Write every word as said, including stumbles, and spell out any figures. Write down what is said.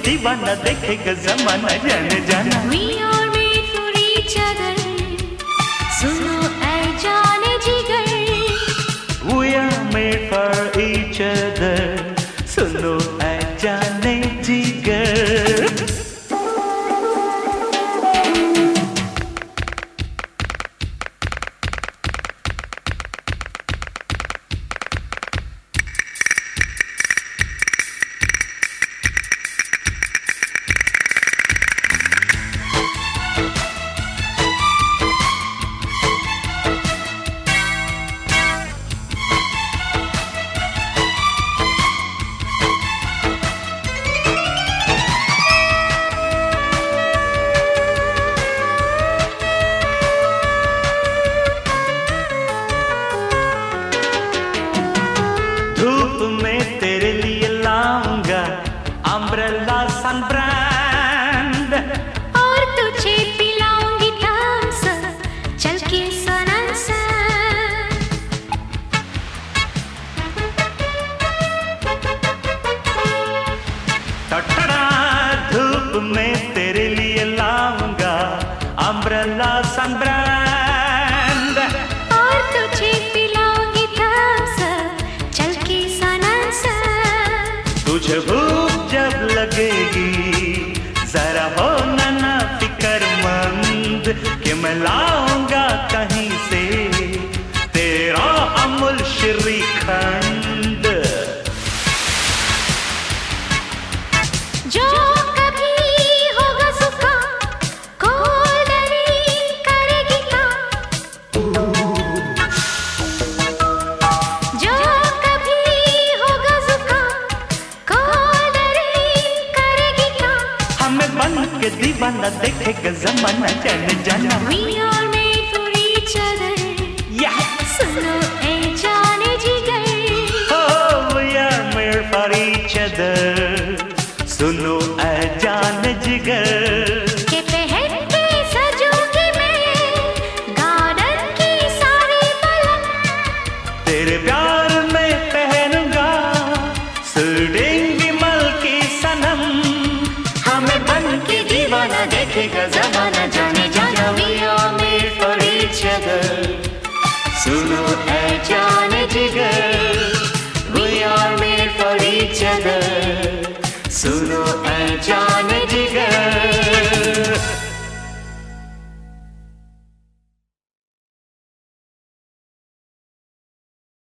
दीवाना देखेगा जमाना जाने जाना। We are made for each other, सुनो ऐ जाने जिगर। We are made for each other, सुनो ऐ जाने जिगर। धूप में तेरे लिए लाऊंगा अम्ब्रेला सन ब्रांड, और तुझे पिलाऊंगी थम्स अप, चल के सनसा। टटड़ा धूप में तेरे लिए लाऊंगा अम्ब्रेला सन ब्रांड, और तुझे पिलाऊंगी थम्स अप, चल के सनसा। तुझे भूख जब लगेगी जरा हो ना ना फिक्रमंद कि मैं लाऊंगा कहीं से तेरा अमूल श्रीखंड। जो कभी होगा जुकाम, कोल्ड ड्रिंक करेगी काम। जो कभी होगा जुकाम, कोल्ड ड्रिंक करेगी काम। हमें बन के दीवाना देखेगा जमाना जाने जाना। We are made for each other, Yeah. सुनो ऐ जाने जिगर। Oh, we are made for each other, सुनो ऐ जान जिगर। के पहन के सजूंगी मैं गार्डन की सारी पलंग। तेरे प्यार में पहनूंगा सूटिंग विमल की सनम। हमें बन के दीवाना देखेगा जमाना जाने जाना। We are made for each other, सुनो ऐ जान जिगर। We are made for each other, सुनो